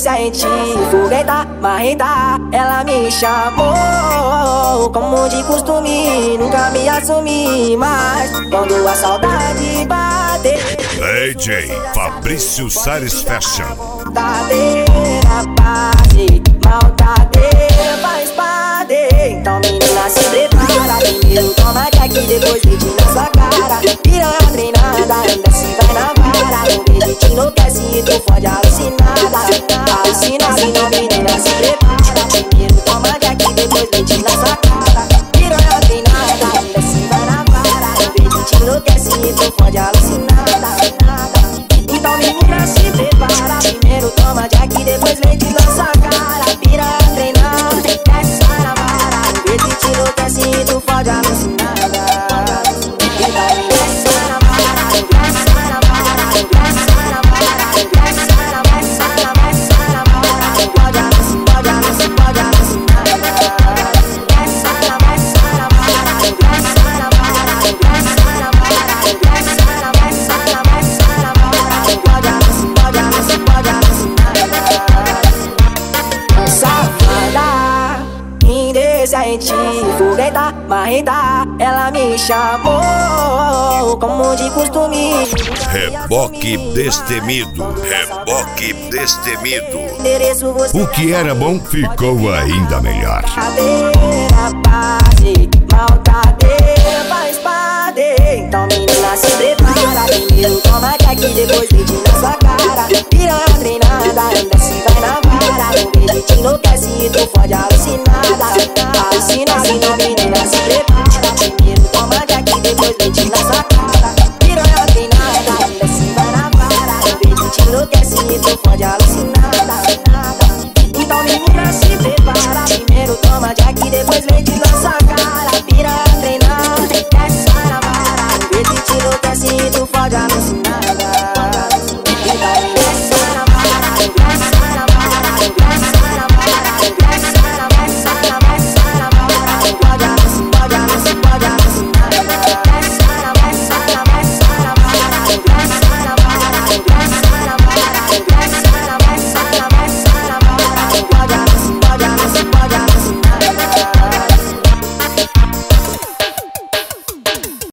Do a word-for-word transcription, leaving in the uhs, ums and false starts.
indecente, fogueta, marreta, ela me chamou. Como de costume, nunca me assumi, mas quando a saudade bater, D J Fabrício Salles Fashion. Maltadeira, base, maltadeira, faz padeira. Então menina, se prepara, primeiro toma aqui, depois deite na sua cara. Piranha treinada, ainda se vai na vara. O beijo te enlouquece e tu fode alucinada. Alucinada, então menina, se prepara, primeiro toma aqui, depois deite na sua cara. Piranha treinada, ainda se vai na vara. O beijo te enlouquece e tu fode alucinada. Então menina, se prepara, primeiro toma aqui, depois leite na sua cara. Piranha treinada, desce na vara. O beijo te enlouquece e tu fode alucinada. Fogueta, marreta, ela me chamou. Como de costume, Reboque destemido, reboque destemido. O O que era bom ficou ainda melhor. Maltadeira, base, maltadeira, faz padeira. Então menina, se prepara, primeiro toma aqui, depois deite na sua cara. Piranha treinada, ainda se vai na vara. O beijo te enlouquece e tu fode alucinada. Alucinada, então menina, se prepara.